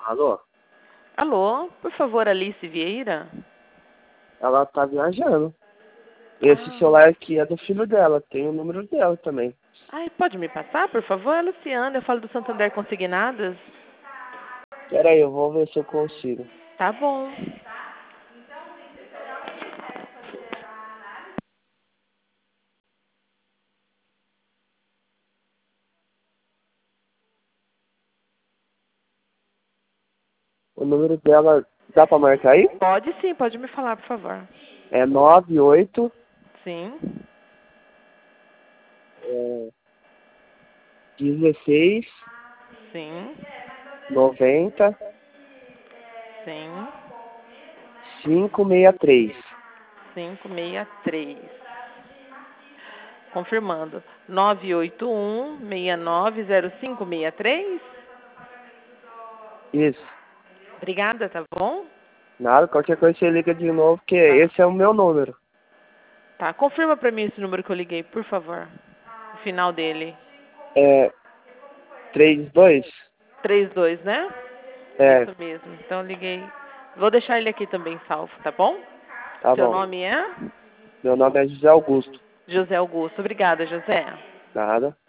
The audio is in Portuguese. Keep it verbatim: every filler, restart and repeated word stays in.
Alô? Alô, por favor, Alice Vieira? Ela tá viajando. Esse Ah. celular aqui é do filho dela, tem o número dela também. Ai, pode me passar, por favor? É Luciana, eu falo do Santander Consignadas. Pera aí, eu vou ver se eu consigo. Tá bom. O número dela, dá pra marcar aí? Pode sim, pode me falar, por favor. É nove oito Sim, é, dezesseis sim, noventa sim. cinco sessenta e três. cinco seis três. Confirmando. nove oito um, seis nove zero cinco seis três? Isso. Obrigada, tá bom? Nada, qualquer coisa você liga de novo, que Tá. esse é o meu número. Tá, confirma pra mim esse número que eu liguei, por favor. O final dele. É trinta e dois? trinta e dois, né? É, Isso mesmo. Então eu liguei. Vou deixar ele aqui também salvo, tá bom? tá Seu bom. nome é? Meu nome é José Augusto. José Augusto. Obrigada, José. Nada.